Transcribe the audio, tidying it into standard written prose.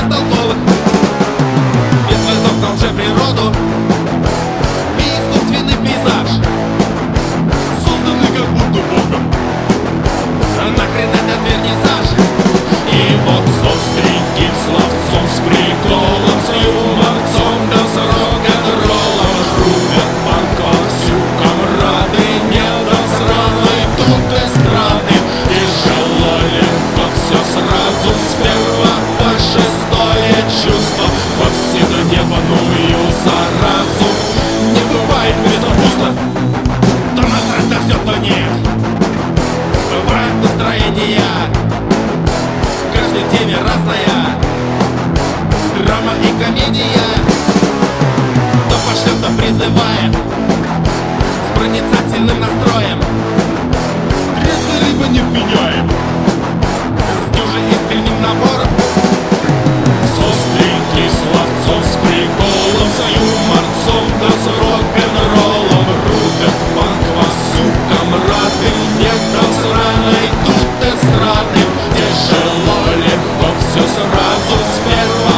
бестолковых, без следов на лже-природу и искусственный пейзаж, созданный как будто Богом. Нахрен этот вернисаж. И вот сострики словцом с приколом, с юморцом да с рок-н-роллом рубят панк вовсю, комрады недосраной тут эстрады. Тяжело, легко, все сразу с первого по шестое чувство во вседневную заразу. Не бывает где-то пусто, то насрать на все, то нет. Бывает настроение в каждой теме разная, драма и комедия, то пошлет, то призывает с проницательным настроем. Трезвый либо невменяем, с дюжей искренним набором, с остреньким словцом, с приколом, с юморцом да с рок-н-роллом рубят панк вовсю, комрады недосраной тут эстрады. Тяжело, легко, все сразу с первого